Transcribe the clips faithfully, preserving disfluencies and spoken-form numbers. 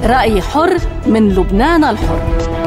رأي حر من لبنان الحر.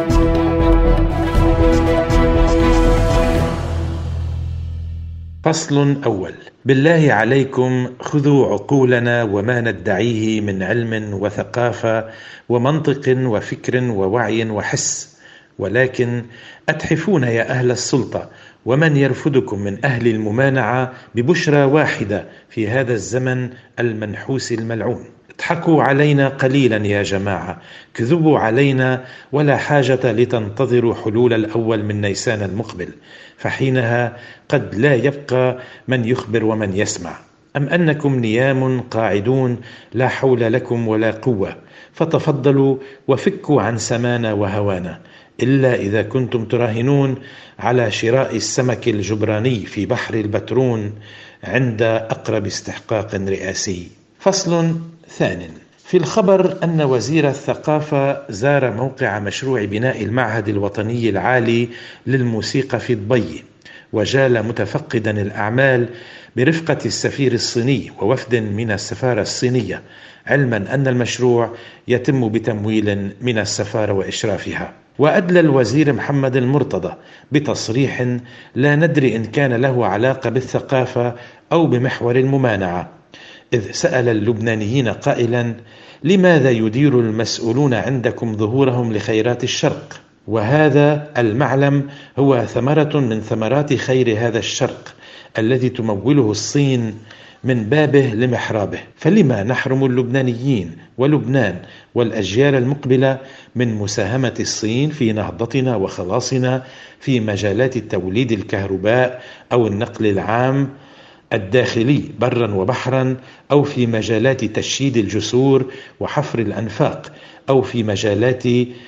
فصل أول. بالله عليكم خذوا عقولنا وما ندعيه من علم وثقافة ومنطق وفكر ووعي وحس، ولكن أتحفون يا أهل السلطة ومن يرفضكم من أهل الممانعة ببشرى واحدة في هذا الزمن المنحوس الملعون. اضحكوا علينا قليلا يا جماعة، كذبوا علينا، ولا حاجة لتنتظروا حلول الأول من نيسان المقبل، فحينها قد لا يبقى من يخبر ومن يسمع. أم أنكم نيام قاعدون لا حول لكم ولا قوة، فتفضلوا وفكوا عن سمانا وهوانا، إلا إذا كنتم تراهنون على شراء السمك الجبراني في بحر البترون عند أقرب استحقاق رئاسي. فصل ثان. في الخبر أن وزير الثقافة زار موقع مشروع بناء المعهد الوطني العالي للموسيقى في دبي، وجال متفقدا الأعمال برفقة السفير الصيني ووفد من السفارة الصينية، علما أن المشروع يتم بتمويل من السفارة وإشرافها. وأدلى الوزير محمد المرتضى بتصريح لا ندري إن كان له علاقة بالثقافة أو بمحور الممانعة، إذ سأل اللبنانيين قائلا: لماذا يدير المسؤولون عندكم ظهورهم لخيرات الشرق؟ وهذا المعلم هو ثمرة من ثمرات خير هذا الشرق الذي تموله الصين من بابه لمحرابه، فلما نحرم اللبنانيين ولبنان والأجيال المقبلة من مساهمة الصين في نهضتنا وخلاصنا في مجالات توليد الكهرباء أو النقل العام الداخلي برا وبحرا، أو في مجالات تشييد الجسور وحفر الأنفاق، أو في مجالات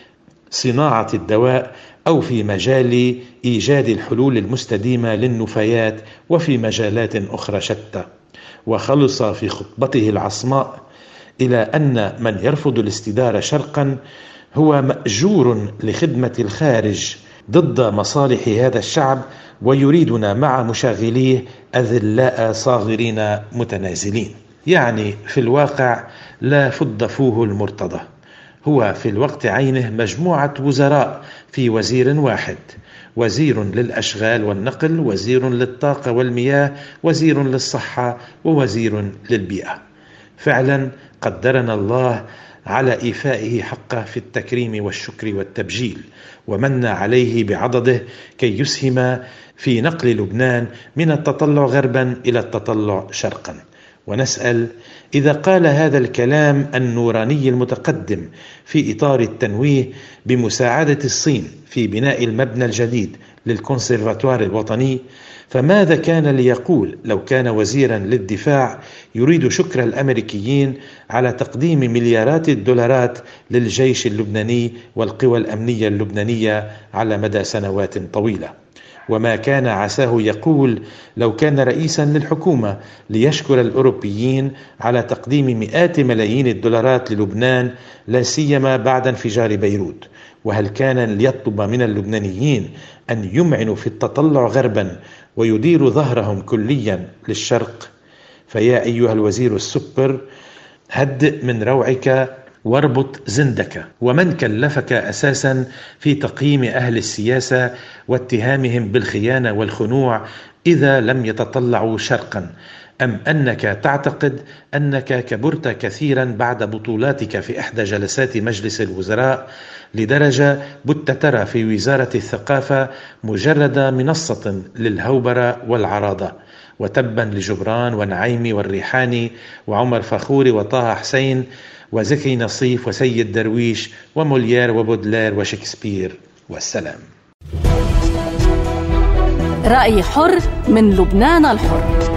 صناعة الدواء، أو في مجال إيجاد الحلول المستديمة للنفايات، وفي مجالات أخرى شتى. وخلص في خطبته العصماء إلى أن من يرفض الاستدارة شرقا هو مأجور لخدمة الخارج ضد مصالح هذا الشعب، ويريدنا مع مشاغليه أذلاء صاغرين متنازلين. يعني في الواقع لا فض فوه المرتضى، هو في الوقت عينه مجموعة وزراء في وزير واحد: وزير للأشغال والنقل، وزير للطاقة والمياه، وزير للصحة، ووزير للبيئة. فعلا قدرنا الله على إيفائه حقه في التكريم والشكر والتبجيل، ومن عليه بعضده كي يسهم في نقل لبنان من التطلع غربا إلى التطلع شرقا. ونسأل: إذا قال هذا الكلام النوراني المتقدم في إطار التنويه بمساعدة الصين في بناء المبنى الجديد للكونسيرفاتوار الوطني، فماذا كان ليقول لو كان وزيرا للدفاع يريد شكر الأمريكيين على تقديم مليارات الدولارات للجيش اللبناني والقوى الأمنية اللبنانية على مدى سنوات طويلة؟ وما كان عساه يقول لو كان رئيسا للحكومة ليشكر الأوروبيين على تقديم مئات ملايين الدولارات للبنان، لا سيما بعد انفجار بيروت؟ وهل كان ليطلب من اللبنانيين أن يمعنوا في التطلع غربا ويديروا ظهرهم كليا للشرق؟ فيا أيها الوزير السبر، هدئ من روعك واربط زندك. ومن كلفك أساسا في تقييم أهل السياسة واتهامهم بالخيانة والخنوع إذا لم يتطلعوا شرقا؟ أم أنك تعتقد أنك كبرت كثيرا بعد بطولاتك في إحدى جلسات مجلس الوزراء لدرجة بت ترى في وزارة الثقافة مجرد منصة للهوبرة والعراضة؟ وتبا لجبران ونعيمي والريحاني وعمر فخوري وطه حسين وزكي نصيف وسيد درويش وموليير وبودلير وشكسبير، والسلام. رأي حر من لبنان الحر.